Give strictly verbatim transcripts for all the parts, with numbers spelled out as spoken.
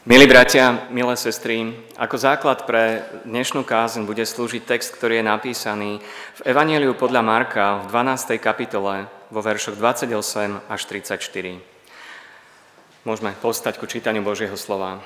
Milí bratia, milé sestry, ako základ pre dnešnú kázeň bude slúžiť text, ktorý je napísaný v Evanjeliu podľa Marka v dvanástej kapitole vo veršoch dvadsaťosem až tridsaťštyri. Môžeme povstať ku čítaniu Božieho slova.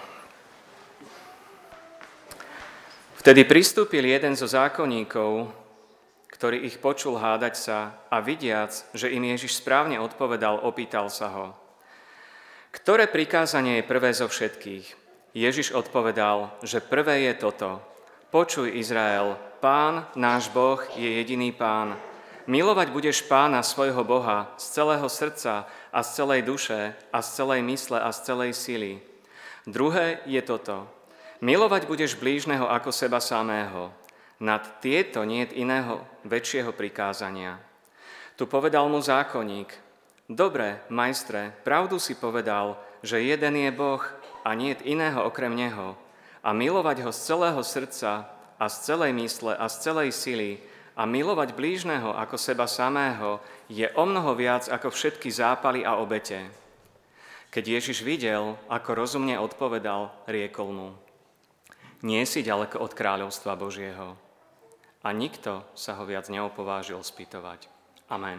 Vtedy pristúpil jeden zo zákonníkov, ktorý ich počul hádať sa a vidiac, že im Ježiš správne odpovedal, opýtal sa ho: Ktoré prikázanie je prvé zo všetkých? Ježiš odpovedal, že prvé je toto: Počuj, Izrael, Pán, náš Boh, je jediný Pán. Milovať budeš Pána svojho Boha z celého srdca a z celej duše a z celej mysle a z celej sily. Druhé je toto: Milovať budeš blížneho ako seba samého. Nad tieto nie je iného väčšieho prikázania. Tu povedal mu zákonník: Dobre, majstre, pravdu si povedal, že jeden je Boh a nie je iného okrem Neho. A milovať ho z celého srdca a z celej mysle a z celej sily a milovať blížneho ako seba samého je omnoho viac ako všetky zápaly a obete. Keď Ježiš videl, ako rozumne odpovedal, riekol mu: Nie si ďaleko od kráľovstva Božieho. A nikto sa ho viac neopovážil spýtovať. Amen.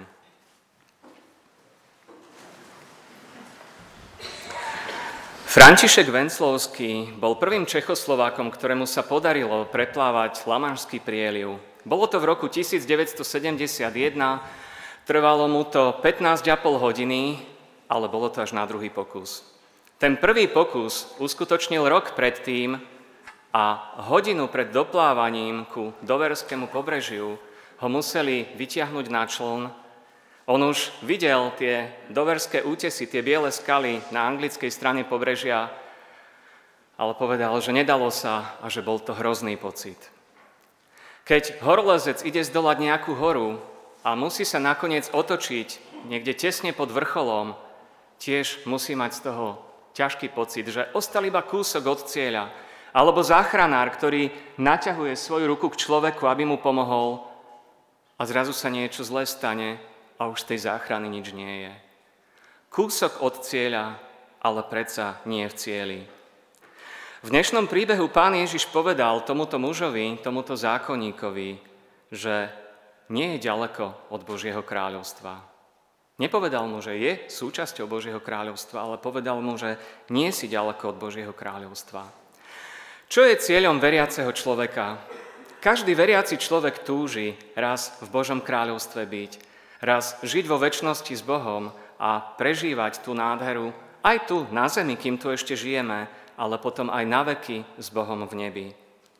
František Venclovský bol prvým Čechoslovákom, ktorému sa podarilo preplávať Lamanšský prieliv. Bolo to v roku devätnásťsedemdesiatjeden, trvalo mu to pätnásť a pol hodiny, ale bolo to až na druhý pokus. Ten prvý pokus uskutočnil rok predtým a hodinu pred doplávaním ku doverskému pobrežiu ho museli vytiahnuť na čln. On už videl tie doverské útesy, tie biele skaly na anglickej strane pobrežia, ale povedal, že nedalo sa a že bol to hrozný pocit. Keď horolezec ide zdolať nejakú horu a musí sa nakoniec otočiť niekde tesne pod vrcholom, tiež musí mať z toho ťažký pocit, že ostal iba kúsok od cieľa. Alebo záchranár, ktorý naťahuje svoju ruku k človeku, aby mu pomohol, a zrazu sa niečo zlé stane a už z tej záchrany nič nie je. Kúsok od cieľa, ale predsa nie v cieli. V dnešnom príbehu Pán Ježiš povedal tomuto mužovi, tomuto zákonníkovi, že nie je ďaleko od Božieho kráľovstva. Nepovedal mu, že je súčasťou Božieho kráľovstva, ale povedal mu, že nie si ďaleko od Božieho kráľovstva. Čo je cieľom veriaceho človeka? Každý veriaci človek túži raz v Božom kráľovstve byť, raz žiť vo večnosti s Bohom a prežívať tú nádheru aj tu na zemi, kým tu ešte žijeme, ale potom aj na veky s Bohom v nebi.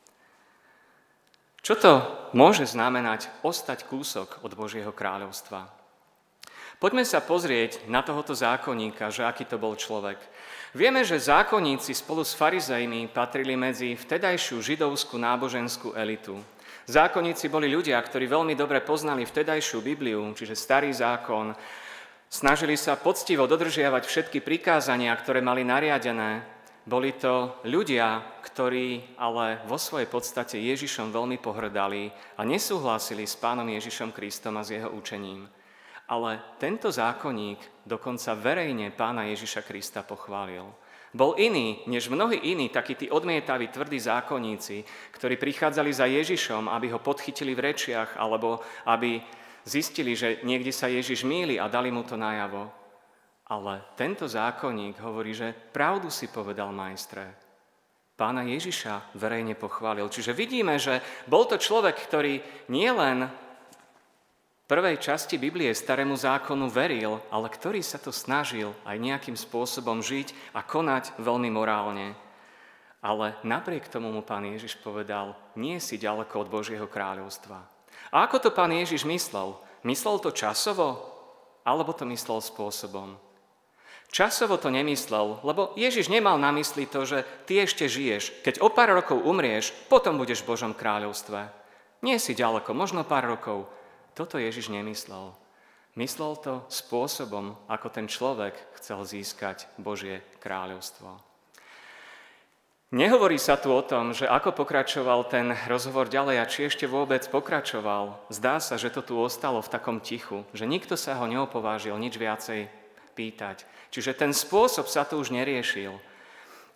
Čo to môže znamenať ostať kúsok od Božieho kráľovstva? Poďme sa pozrieť na tohoto zákonníka, že aký to bol človek. Vieme, že zákonníci spolu s farizejmi patrili medzi vtedajšiu židovskú náboženskú elitu. Zákonníci boli ľudia, ktorí veľmi dobre poznali vtedajšiu Bibliu, čiže Starý zákon. Snažili sa poctivo dodržiavať všetky prikázania, ktoré mali nariadené. Boli to ľudia, ktorí ale vo svojej podstate Ježišom veľmi pohrdali a nesúhlasili s Pánom Ježišom Kristom a s jeho učením. Ale tento zákonník dokonca verejne Pána Ježiša Krista pochválil. Bol iný, než mnohí iní, takí tí odmietaví, tvrdí zákonníci, ktorí prichádzali za Ježišom, aby ho podchytili v rečiach, alebo aby zistili, že niekde sa Ježiš mýli a dali mu to najavo. Ale tento zákonník hovorí, že pravdu si povedal, majstre. Pána Ježiša verejne pochválil. Čiže vidíme, že bol to človek, ktorý nielen prvej časti Biblie Starému zákonu veril, ale ktorý sa to snažil aj nejakým spôsobom žiť a konať veľmi morálne. Ale napriek tomu mu Pán Ježiš povedal: nie si ďaleko od Božieho kráľovstva. A ako to Pán Ježiš myslel? Myslel to časovo? Alebo to myslel spôsobom? Časovo to nemyslel, lebo Ježiš nemal na mysli to, že ty ešte žiješ. Keď o pár rokov umrieš, potom budeš v Božom kráľovstve. Nie si ďaleko, možno pár rokov. Toto Ježiš nemyslel. Myslel to spôsobom, ako ten človek chcel získať Božie kráľovstvo. Nehovorí sa tu o tom, že ako pokračoval ten rozhovor ďalej a či ešte vôbec pokračoval. Zdá sa, že to tu ostalo v takom tichu, že nikto sa ho neopovážil nič viacej pýtať. Čiže ten spôsob sa tu už neriešil.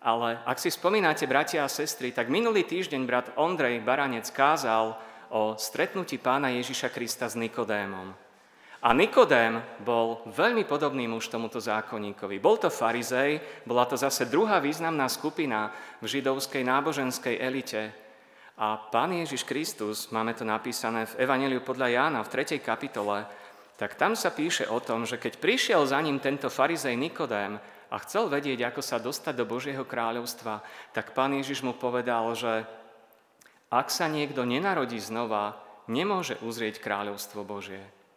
Ale ak si spomínate, bratia a sestry, tak minulý týždeň brat Ondrej Baranec kázal o stretnutí Pána Ježiša Krista s Nikodémom. A Nikodém bol veľmi podobný muž tomuto zákonníkovi. Bol to farizej, bola to zase druhá významná skupina v židovskej náboženskej elite. A Pán Ježiš Kristus, máme to napísané v Evanjeliu podľa Jána v tretej kapitole, tak tam sa píše o tom, že keď prišiel za ním tento farizej Nikodém a chcel vedieť, ako sa dostať do Božieho kráľovstva, tak Pán Ježiš mu povedal, že ak sa niekto nenarodí znova, nemôže uzrieť kráľovstvo Božie.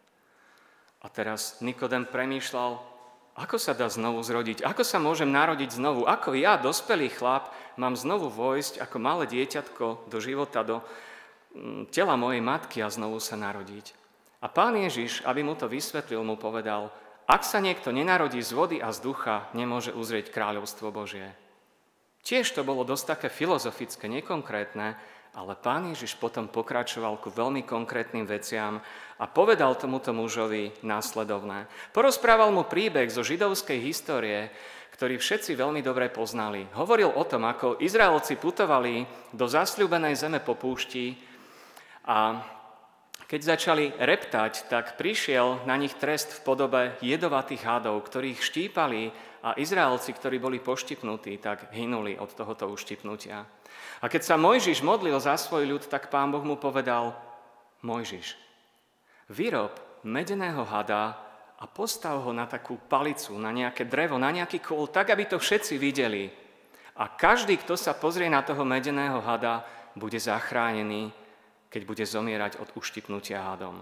A teraz Nikodém premýšľal, ako sa dá znovu zrodiť, ako sa môžem narodiť znovu, ako ja, dospelý chlap, mám znovu vojsť ako malé dieťatko do života, do tela mojej matky a znovu sa narodiť. A Pán Ježiš, aby mu to vysvetlil, mu povedal, ak sa niekto nenarodí z vody a z ducha, nemôže uzrieť kráľovstvo Božie. Tiež to bolo dosť také filozofické, nekonkrétne, ale Pán Ježiš potom pokračoval ku veľmi konkrétnym veciam a povedal tomuto mužovi následovné. Porozprával mu príbeh zo židovskej histórie, ktorý všetci veľmi dobre poznali. Hovoril o tom, ako Izraelci putovali do zasľúbenej zeme po púšti a keď začali reptať, tak prišiel na nich trest v podobe jedovatých hadov, ktorých štípali a Izraelci, ktorí boli poštipnutí, tak hynuli od tohoto uštipnutia. A keď sa Mojžiš modlil za svoj ľud, tak Pán Boh mu povedal, Mojžiš, vyrob medeného hada a postav ho na takú palicu, na nejaké drevo, na nejaký kôl, tak, aby to všetci videli. A každý, kto sa pozrie na toho medeného hada, bude zachránený, keď bude zomierať od uštipnutia hadom.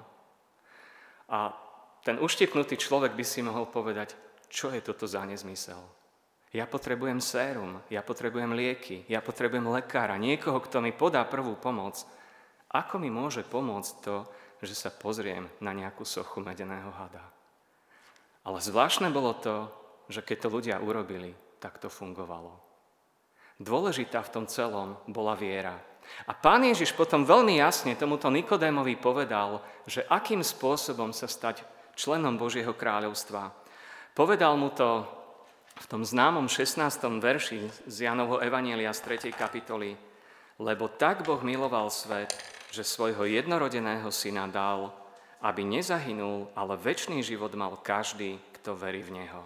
A ten uštipnutý človek by si mohol povedať, čo je toto za nezmysel? Ja potrebujem sérum, ja potrebujem lieky, ja potrebujem lekára, niekoho, kto mi podá prvú pomoc. Ako mi môže pomôcť to, že sa pozriem na nejakú sochu medeného hada? Ale zvláštne bolo to, že keď to ľudia urobili, tak to fungovalo. Dôležitá v tom celom bola viera. A Pán Ježiš potom veľmi jasne tomuto Nikodémovi povedal, že akým spôsobom sa stať členom Božieho kráľovstva. Povedal mu to v tom známom šestnástom verši z Jánovho Evanjelia z tretej kapitoly. Lebo tak Boh miloval svet, že svojho jednorodeného syna dal, aby nezahynul, ale večný život mal každý, kto verí v Neho.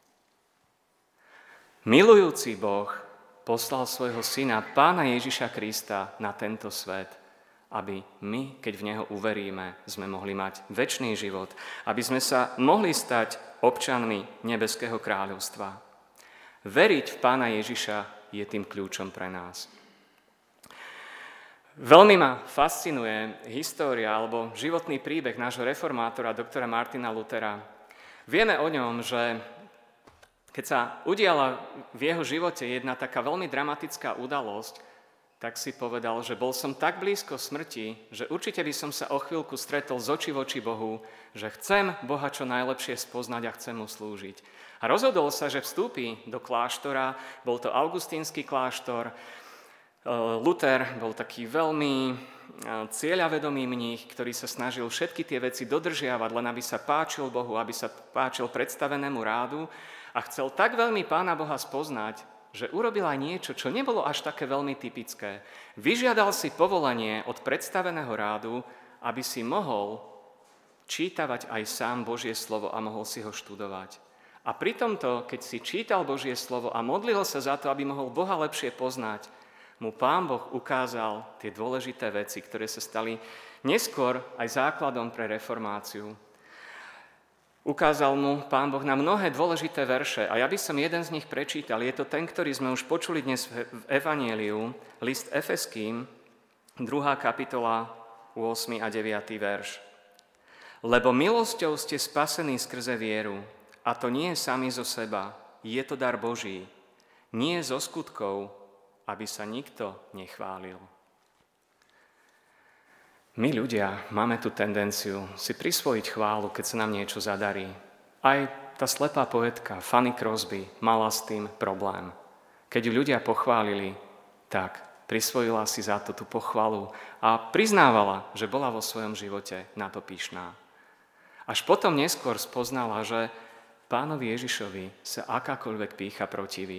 Milujúci Boh poslal svojho syna, Pána Ježiša Krista, na tento svet, aby my, keď v Neho uveríme, sme mohli mať večný život, aby sme sa mohli stať občanmi nebeského kráľovstva. Veriť v Pána Ježiša je tým kľúčom pre nás. Veľmi ma fascinuje história alebo životný príbeh nášho reformátora, doktora Martina Luthera. Vieme o ňom, že keď sa udiala v jeho živote jedna taká veľmi dramatická udalosť, tak si povedal, že bol som tak blízko smrti, že určite by som sa o chvíľku stretol z očí voči Bohu, že chcem Boha čo najlepšie spoznať a chcem mu slúžiť. A rozhodol sa, že vstúpi do kláštora, bol to augustínsky kláštor. Luther bol taký veľmi cieľavedomý mních, ktorý sa snažil všetky tie veci dodržiavať, len aby sa páčil Bohu, aby sa páčil predstavenému rádu a chcel tak veľmi Pána Boha spoznať, že urobil aj niečo, čo nebolo až také veľmi typické. Vyžiadal si povolenie od predstaveného rádu, aby si mohol čítavať aj sám Božie slovo a mohol si ho študovať. A pri tomto, keď si čítal Božie slovo a modlil sa za to, aby mohol Boha lepšie poznať, mu Pán Boh ukázal tie dôležité veci, ktoré sa stali neskôr aj základom pre reformáciu. Ukázal mu Pán Boh na mnohé dôležité verše a ja by som jeden z nich prečítal. Je to ten, ktorý sme už počuli dnes v Evanjeliu, list Efeským, druhá kapitola, ôsmy a deviaty verš. Lebo milosťou ste spasení skrze vieru, a to nie sami zo seba, je to dar Boží, nie zo skutkov, aby sa nikto nechválil. My ľudia máme tú tendenciu si prisvojiť chválu, keď sa nám niečo zadarí. Aj tá slepá poetka Fanny Crosby mala s tým problém. Keď ju ľudia pochválili, tak prisvojila si za to tú pochvalu a priznávala, že bola vo svojom živote na to pyšná. Až potom neskôr spoznala, že Pánovi Ježišovi sa akákoľvek pýcha protiví.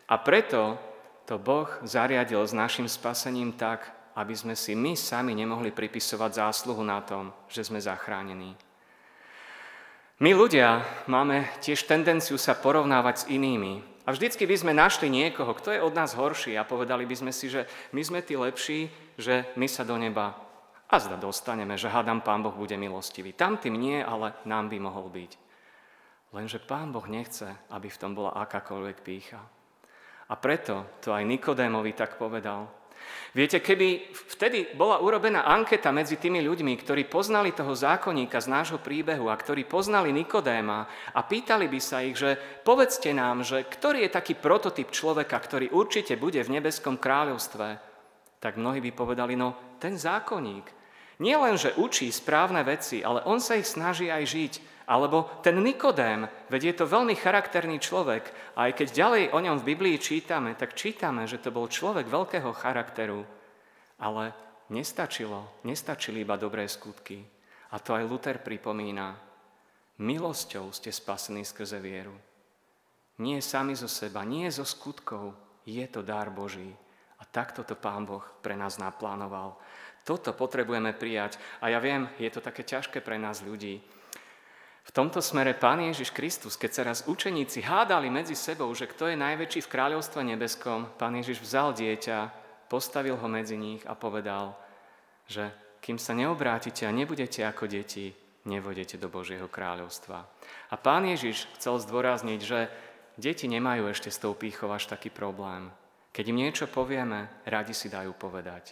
A preto to Boh zariadil s našim spasením tak, aby sme si my sami nemohli pripisovať zásluhu na tom, že sme zachránení. My ľudia máme tiež tendenciu sa porovnávať s inými. A vždycky by sme našli niekoho, kto je od nás horší a povedali by sme si, že my sme tí lepší, že my sa do neba a zda dostaneme, že hádam, Pán Boh bude milostivý. Tam tým nie, ale nám by mohol byť. Lenže Pán Boh nechce, aby v tom bola akákoľvek pýcha. A preto to aj Nikodémovi tak povedal. Viete, keby vtedy bola urobená anketa medzi tými ľuďmi, ktorí poznali toho zákonníka z nášho príbehu a ktorí poznali Nikodéma a pýtali by sa ich, že povedzte nám, že ktorý je taký prototyp človeka, ktorý určite bude v nebeskom kráľovstve, tak mnohí by povedali, no ten zákonník. Nie len, že učí správne veci, ale on sa ich snaží aj žiť. Alebo ten Nikodém, veď je to veľmi charakterný človek. A aj keď ďalej o ňom v Biblii čítame, tak čítame, že to bol človek veľkého charakteru. Ale nestačilo, nestačili iba dobré skutky. A to aj Luther pripomína. Milosťou ste spasení skrze vieru. Nie sami zo seba, nie zo skutkov. Je to dar Boží. A takto to Pán Boh pre nás naplánoval. Toto potrebujeme prijať. A ja viem, je to také ťažké pre nás ľudí. V tomto smere Pán Ježiš Kristus, keď sa raz učeníci hádali medzi sebou, že kto je najväčší v kráľovstve nebeskom, Pán Ježiš vzal dieťa, postavil ho medzi nich a povedal, že kým sa neobrátite a nebudete ako deti, nevôjdete do Božieho kráľovstva. A Pán Ježiš chcel zdôrazniť, že deti nemajú ešte s tou pýchou až taký problém. Keď im niečo povieme, radi si dajú povedať.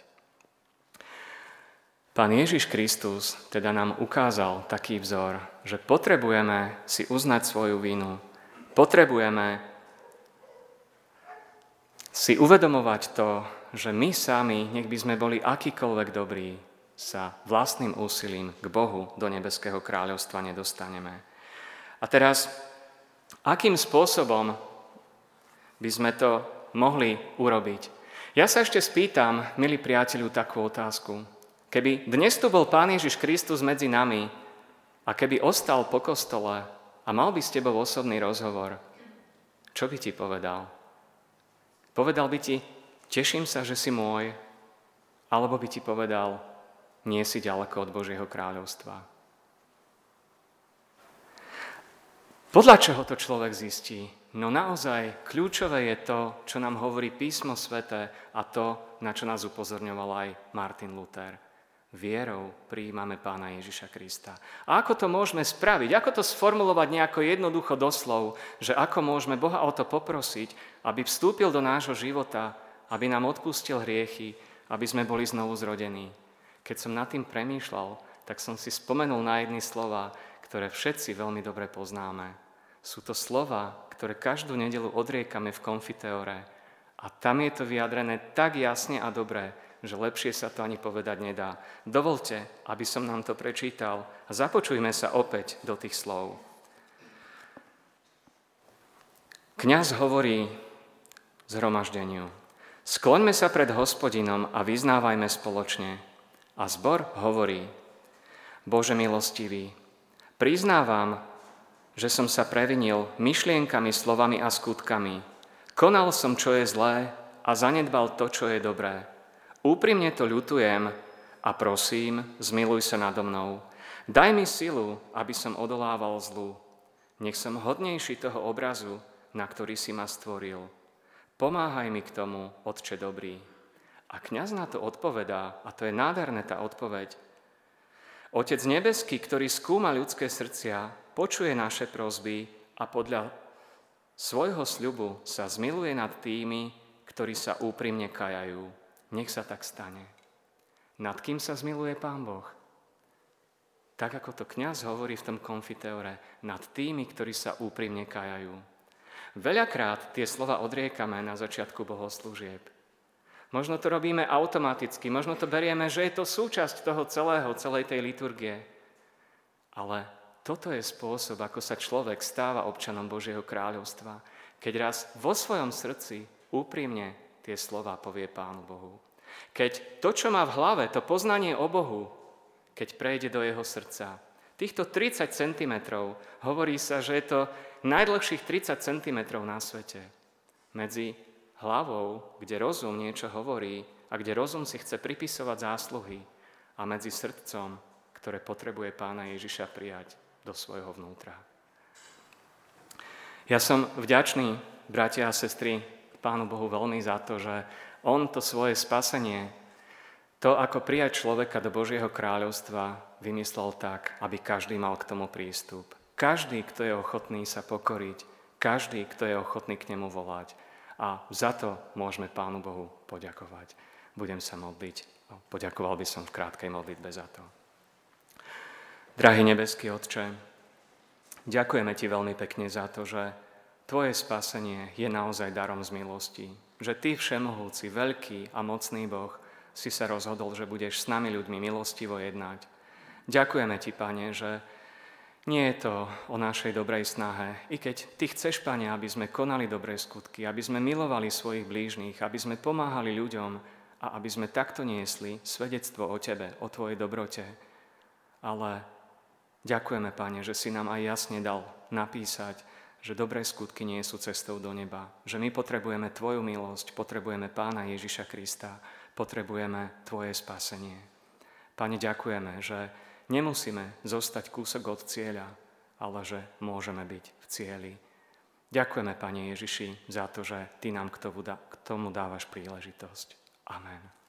Pán Ježiš Kristus teda nám ukázal taký vzor, že potrebujeme si uznať svoju vinu, potrebujeme si uvedomovať to, že my sami, nech by sme boli akýkoľvek dobrí, sa vlastným úsilím k Bohu do nebeského kráľovstva nedostaneme. A teraz, akým spôsobom by sme to mohli urobiť? Ja sa ešte spýtam, milí priateľu, takú otázku. Keby dnes tu bol Pán Ježiš Kristus medzi nami a keby ostal po kostole a mal by s tebou osobný rozhovor, čo by ti povedal? Povedal by ti, teším sa, že si môj, alebo by ti povedal, nie si ďaleko od Božieho kráľovstva. Podľa čoho to človek zistí? No naozaj kľúčové je to, čo nám hovorí Písmo sväté a to, na čo nás upozorňoval aj Martin Luther. Vierou prijímame Pána Ježiša Krista. A ako to môžeme spraviť? Ako to sformulovať nejako jednoducho doslov, že ako môžeme Boha o to poprosiť, aby vstúpil do nášho života, aby nám odpustil hriechy, aby sme boli znovu zrodení. Keď som nad tým premýšľal, tak som si spomenul na jedny slova, ktoré všetci veľmi dobre poznáme. Sú to slova, ktoré každú nedeľu odriekame v konfiteore. A tam je to vyjadrené tak jasne a dobre, že lepšie sa to ani povedať nedá. Dovolte, aby som nám to prečítal a započujme sa opäť do tých slov. Kňaz hovorí zhromaždeniu. Skloňme sa pred Hospodinom a vyznávajme spoločne. A zbor hovorí, Bože milostivý, priznávam, že som sa previnil myšlienkami, slovami a skutkami. Konal som, čo je zlé a zanedbal to, čo je dobré. Úprimne to ľutujem a prosím, zmiluj sa nado mnou. Daj mi silu, aby som odolával zlu. Nech som hodnejší toho obrazu, na ktorý si ma stvoril. Pomáhaj mi k tomu, Otče dobrý. A kňaz na to odpovedá, a to je nádherné tá odpoveď. Otec nebeský, ktorý skúma ľudské srdcia, počuje naše prosby a podľa svojho sľubu sa zmiluje nad tými, ktorí sa úprimne kajajú. Nech sa tak stane. Nad kým sa zmiluje Pán Boh? Tak, ako to kňaz hovorí v tom konfiteore, nad tými, ktorí sa úprimne kajajú. Veľakrát tie slova odriekame na začiatku bohoslúžieb. Možno to robíme automaticky, možno to berieme, že je to súčasť toho celého, celej tej liturgie. Ale toto je spôsob, ako sa človek stáva občanom Božieho kráľovstva, keď raz vo svojom srdci úprimne tie slova povie Pánu Bohu. Keď to, čo má v hlave, to poznanie o Bohu, keď prejde do jeho srdca, týchto tridsať centimetrov, hovorí sa, že je to najdlhších tridsať centimetrov na svete, medzi hlavou, kde rozum niečo hovorí a kde rozum si chce pripisovať zásluhy, a medzi srdcom, ktoré potrebuje Pána Ježiša prijať do svojho vnútra. Ja som vďačný, bratia a sestry, Pánu Bohu veľmi za to, že On to svoje spasenie, to, ako prijať človeka do Božieho kráľovstva, vymyslel tak, aby každý mal k tomu prístup. Každý, kto je ochotný sa pokoriť, každý, kto je ochotný k nemu volať. A za to môžeme Pánu Bohu poďakovať. Budem sa modliť. Poďakoval by som v krátkej modlitbe za to. Drahý nebeský Otče, ďakujeme Ti veľmi pekne za to, že Tvoje spasenie je naozaj darom z milosti. Že Ty, všemohúci, veľký a mocný Boh, si sa rozhodol, že budeš s nami ľuďmi milostivo jednať. Ďakujeme Ti, Pane, že nie je to o našej dobrej snahe, i keď Ty chceš, Pane, aby sme konali dobré skutky, aby sme milovali svojich blížnych, aby sme pomáhali ľuďom a aby sme takto niesli svedectvo o Tebe, o Tvojej dobrote. Ale ďakujeme, Pane, že si nám aj jasne dal napísať, že dobré skutky nie sú cestou do neba, že my potrebujeme Tvoju milosť, potrebujeme Pána Ježiša Krista, potrebujeme Tvoje spasenie. Pane, ďakujeme, že nemusíme zostať kúsok od cieľa, ale že môžeme byť v cieli. Ďakujeme, Pane Ježiši, za to, že Ty nám k tomu dávaš príležitosť. Amen.